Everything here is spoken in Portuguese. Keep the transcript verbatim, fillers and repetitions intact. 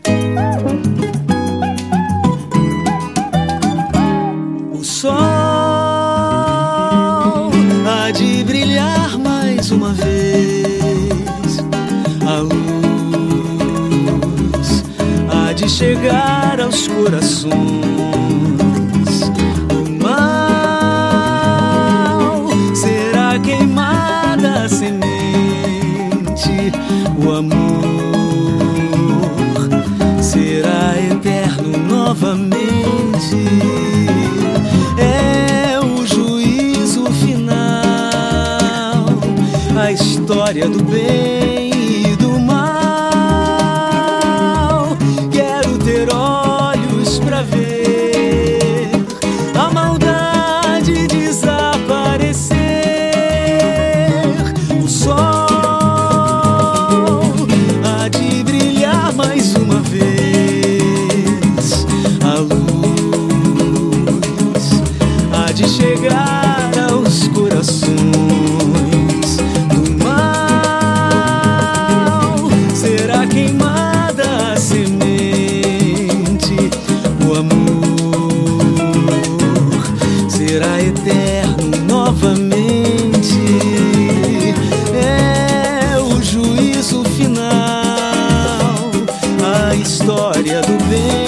O sol há de brilhar mais uma vez, a luz há de chegar aos corações. O mal será queimada a semente, o amor será eterno novamente. É o juízo final, a história do bem e do mal. Quero ter olhos pra ver a maldade desaparecer. O sol há de brilhar mais uma vez, a luz há de chegar aos corações. Do mal será queimada a semente, o amor será eterno novamente. É o juízo final, a história do bem